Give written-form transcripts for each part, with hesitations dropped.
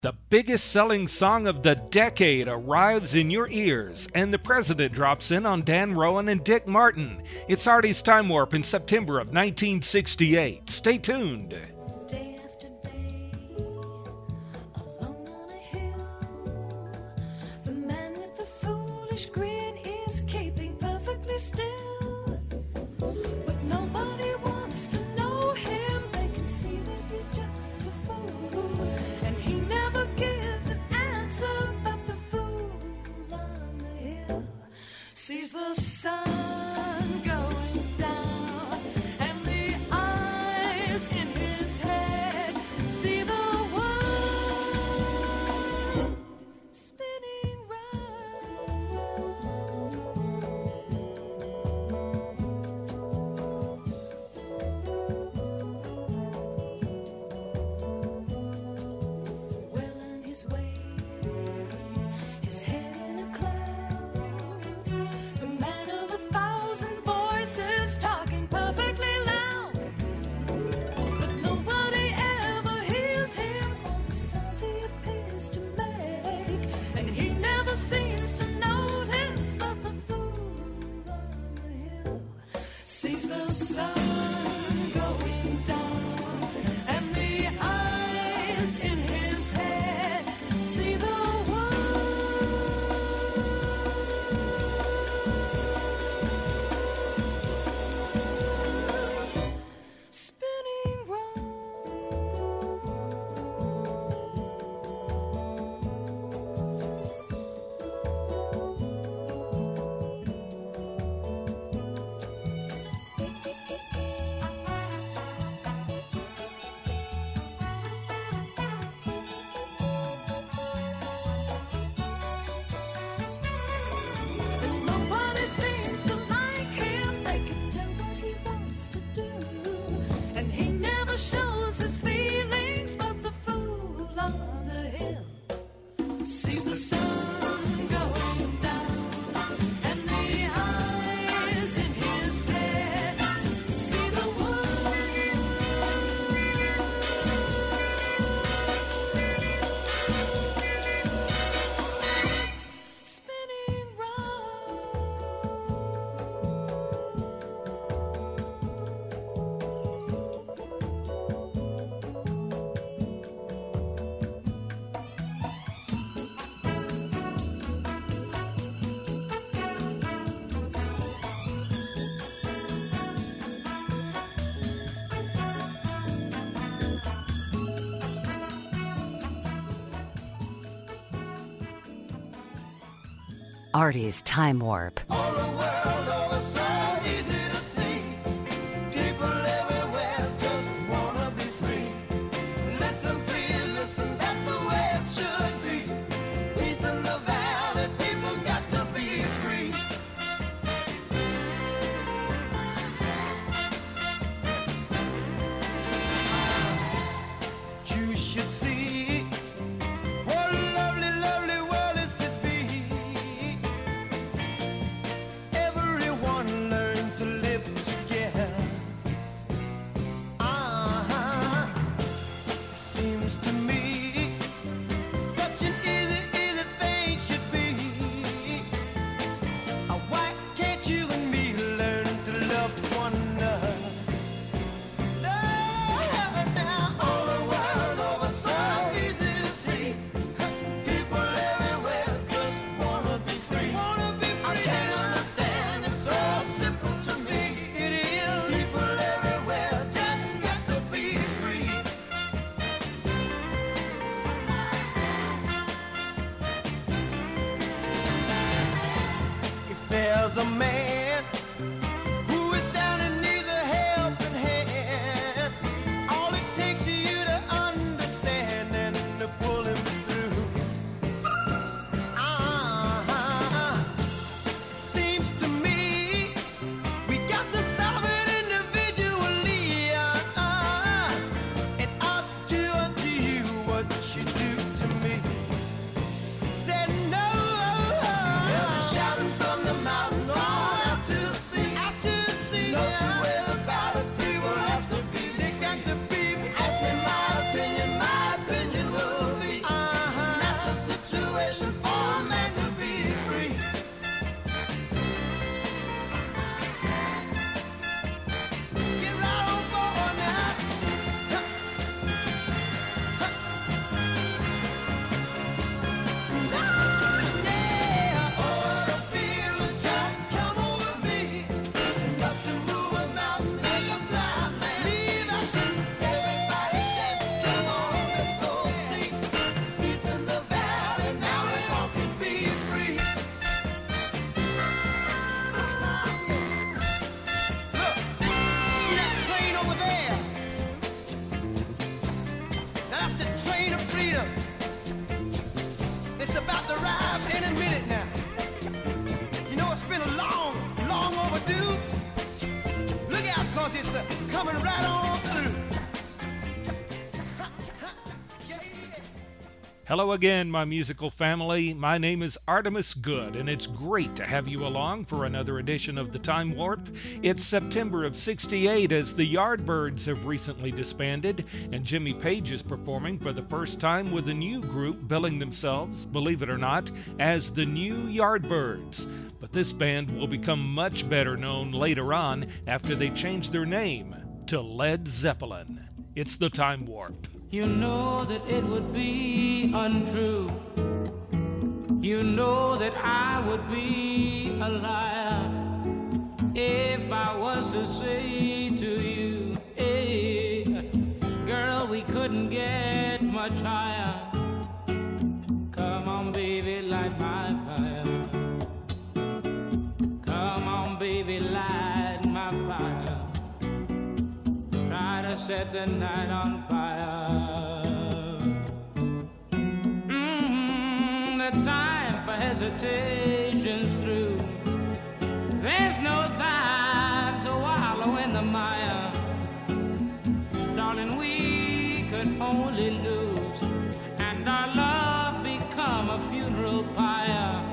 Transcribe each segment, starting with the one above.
The biggest selling song of the decade arrives in your ears, and the president drops in on Dan Rowan and Dick Martin. It's Artie's Time Warp in September of 1968. Stay tuned. Day after day, alone on a hill, the man with the foolish grin is keeping perfectly still. But nobody wants to know him. They can see that he's just a fool, and he never gives an answer. But the fool on the hill sees the sun going down, and the eyes in his head see the world spinning well on his way, his head in a cloud, the man of 1,000 voices talking perfectly loud. But nobody ever hears him or the sounds he appears to make, and he never seems to notice. But the fool on the hill sees the sun going down, and the eyes in his head see the world spinning and nobody seems to like him. They can tell what he wants to do, and he never shows his feelings. But the fool on the hill sees the sun going down, and the eyes in his head see the world spinning Artie's Time Warp. All the world over so easy to see. People everywhere just wanna be free. Listen, please listen, that's the way it should be. Peace in the valley, people got to be free. You should see what a lovely, lovely world is to be. Everyone learn to live together. Seems to me such an easy, easy thing should be. Why can't you and me learn to love one another? Now all the world over so easy to see. People everywhere just wanna be free. I can't understand, it's so simple to me. It is. People everywhere just got to be free. If there's a man who is down and needs a helping hand, all it takes is you to understand and to pull him through. Seems to me we got to solve it individually. And I'll do unto you what you do to me. Said no. They'll be shouting from the mountains all Hello again, my musical family. My name is Artemus Good, and it's great to have you along for another edition of the Time Warp. It's September of '68 as the Yardbirds have recently disbanded, and Jimmy Page is performing for the first time with a new group billing themselves, believe it or not, as the New Yardbirds. But this band will become much better known later on after they change their name to Led Zeppelin. It's the Time Warp. You know that it would be untrue. You know that I would be a liar if I was to say to you, hey, girl, we couldn't get much higher. Come on, baby, light my fire. Come on, baby, light my fire. Try to set the night on fire. The time for hesitation's through. There's no time to wallow in the mire. Darling, we could only lose, and our love become a funeral pyre.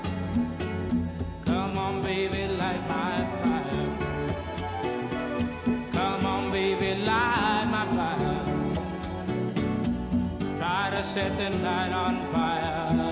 Come on, baby, light my fire. Come on, baby, light my fire. Try to set the night on fire.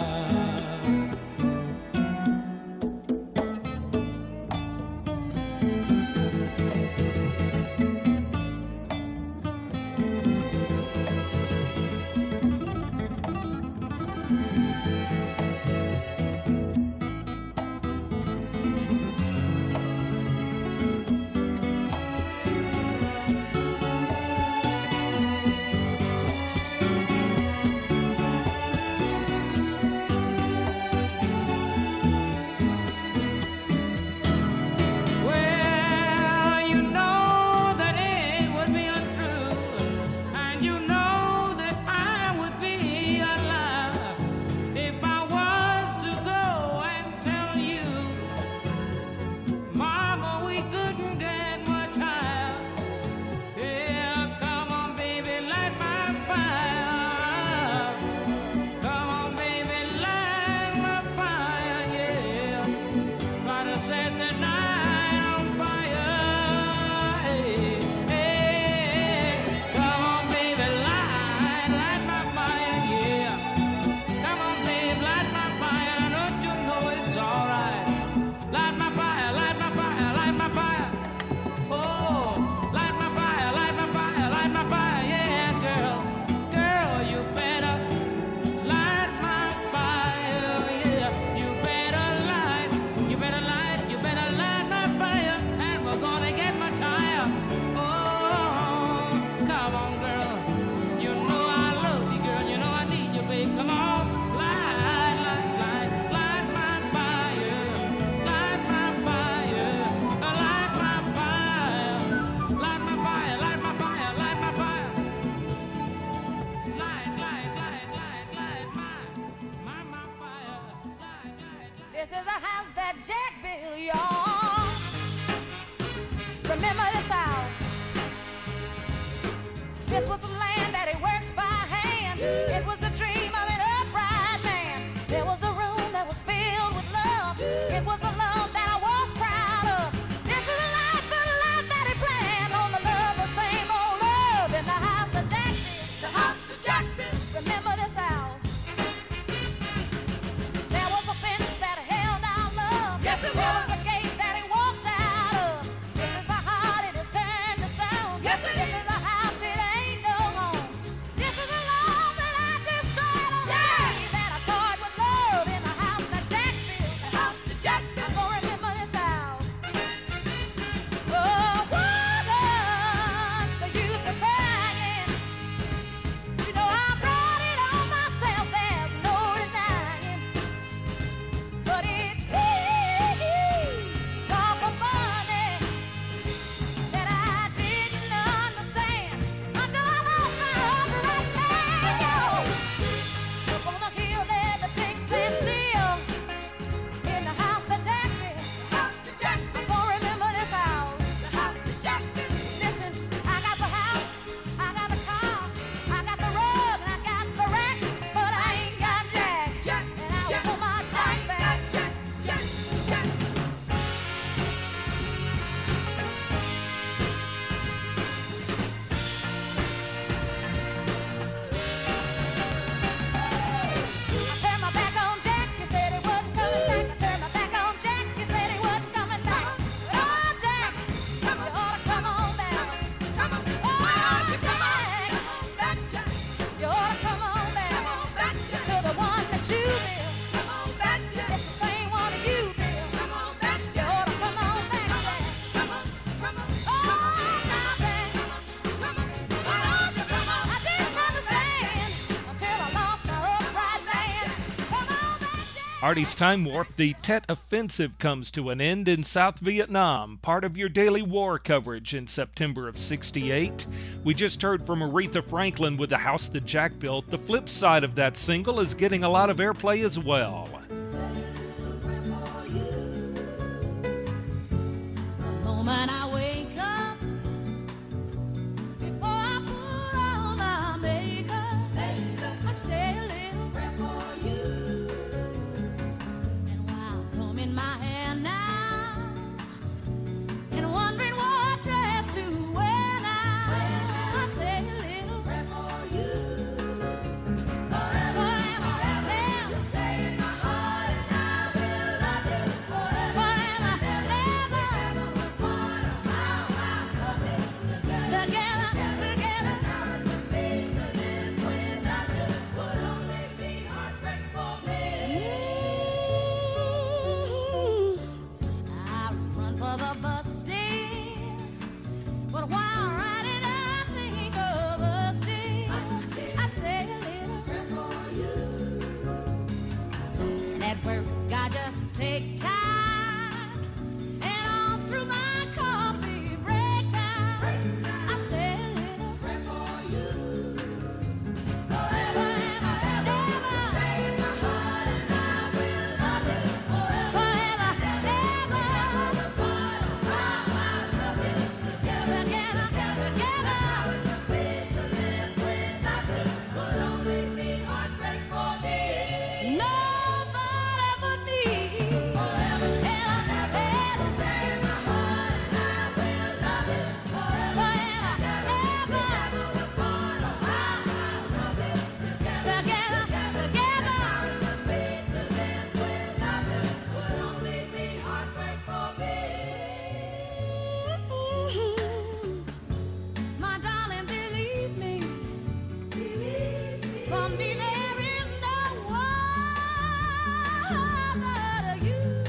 This is a house that Jack built, y'all. Remember this house? This was the land that he worked by hand. It was the dream of an upright man. There was a room that was filled with love. It was a love that I was proud of. This is the life that he planned on the love, the same old love in the house that Jack built. The house that Jack built. Remember this house? There was a fence that held our love. Yes, it was. There was a gate that he walked out of. This is my heart, it is turned to stone. Yes, it is. This is a house, it ain't no home. This is a love that I destroyed on the day that I toyed with love in the house that Jack built. The house that Jack built. I'm gonna remember this house. Oh, what was the use of crying? You know I brought it on myself, there's no denying. But it seems shoe, Bill. Come on back, Jack. It's the same one to you, Bill. Come on back, Jack. You ought to come on back, Jack. Come on, come on. Oh, now, Jack. Come on. Why don't you come on? I didn't understand until I lost my upright man. Come on back, Jack. Artie's Time Warp, the Tet Offensive comes to an end in South Vietnam, part of your daily war coverage in September of '68. We just heard from Aretha Franklin with The House That Jack Built. The flip side of that single is getting a lot of airplay as well. The moment I wake up, before I put on my makeup, I say a little prayer for you. And while combing my hair now, and wondering what dress to wear now, I say a little prayer for you. Forever, ever, you stay in my heart, and I will love you forever, ever, no matter how I love it. Together, together, how it must be to live without you would only be heartbreak for me. I run for the bus stand, but while riding I think of us still. I say a little prayer for you. And at work I just take time, and all through my coffee break time, I say a little prayer for you. Forever, ever, ever, stay in my heart, and I will love you forever, ever, no matter how I love you. Together, together, how it must be to live without you would only be heartbreak for me. Nobody but me. Forever, ever, ever, stay in my heart, and I will love you forever, ever, no matter how I love you. Together, together, how it must be to live without you would only be heartbreak for me. My darling, believe me, for me there is no one but you.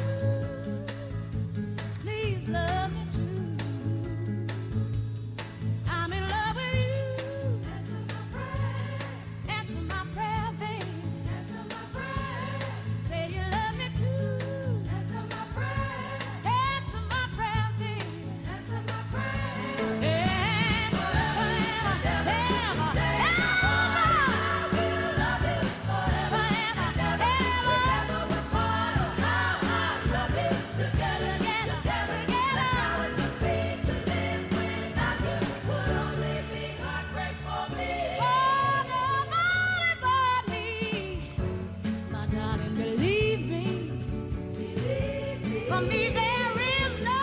Please love me true. I'm in love with you. Answer my prayer. Answer my prayer, baby. Answer my prayer. Say you love me true. Answer my prayer. Answer my prayer, baby. Answer my prayer. And forever, ever, I will love you forever, ever, no matter how I love you. Together, together, how it must be to live without you would only be heartbreak for me. Oh, nobody but me. My darling, believe me. For me there is no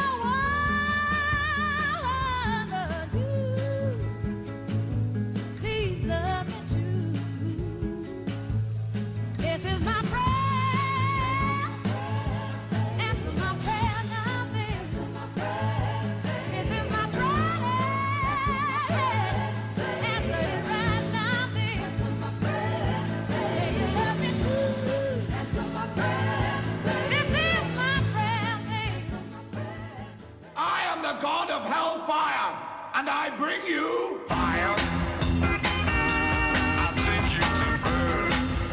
one but you. Please love me true. This is my prayer. Answer my prayer now, baby. This is my prayer. Answer it right now, baby. Say you love me true. Answer my prayer. This is my prayer, baby. I am the god of hellfire, and I bring you fire. I'll take you to burn.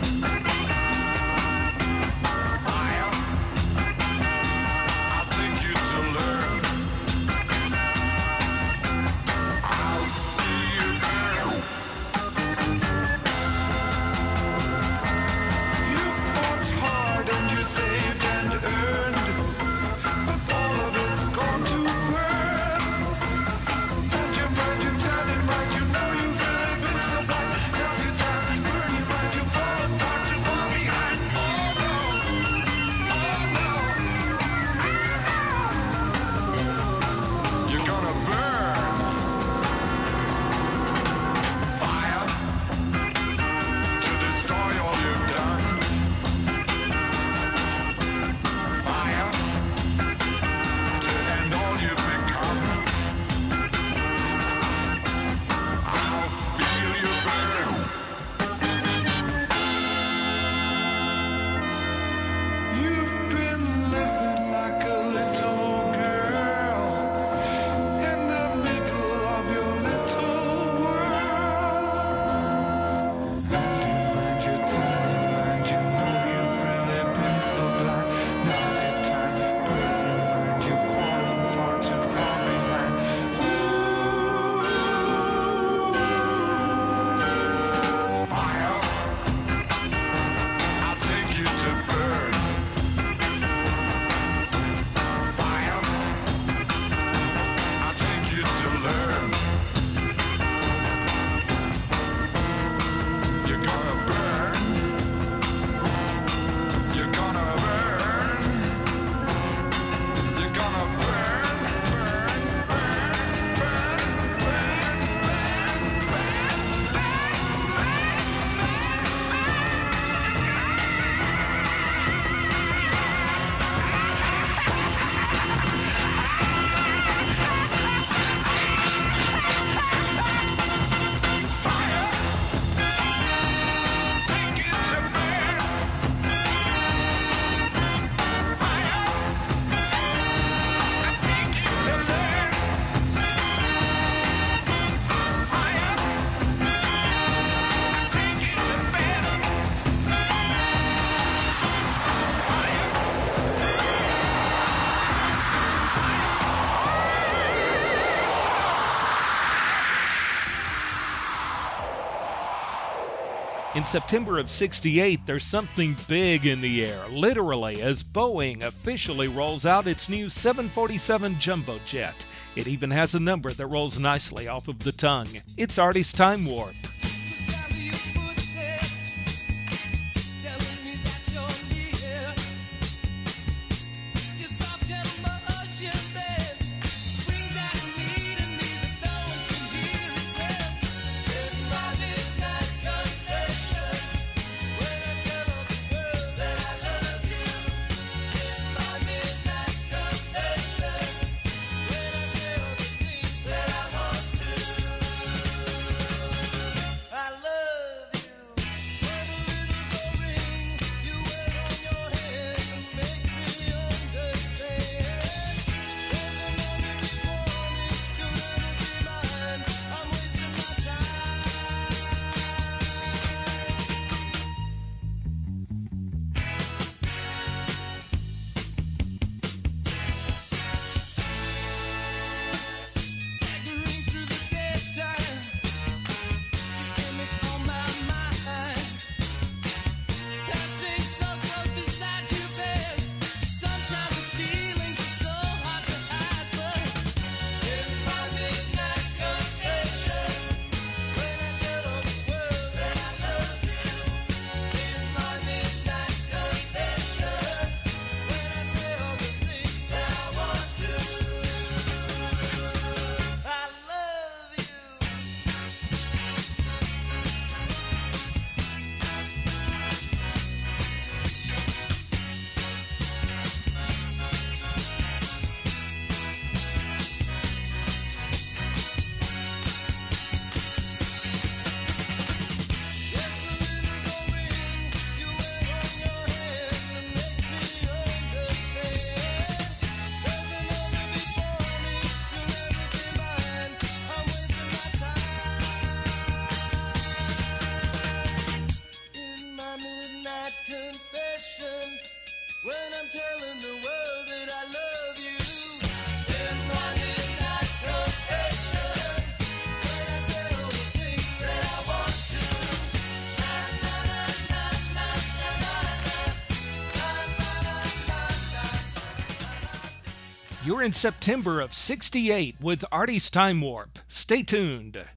Fire. I'll take you to learn. I'll see you burn. You fought hard and you saved and earned, but all of it's gone to burn. And you might, you turn it right, you know. In September of 68, there's something big in the air, literally, as Boeing officially rolls out its new 747 jumbo jet. It even has a number that rolls nicely off of the tongue. It's Artie's Time Warp. You're in September of 68 with Artie's Time Warp. Stay tuned.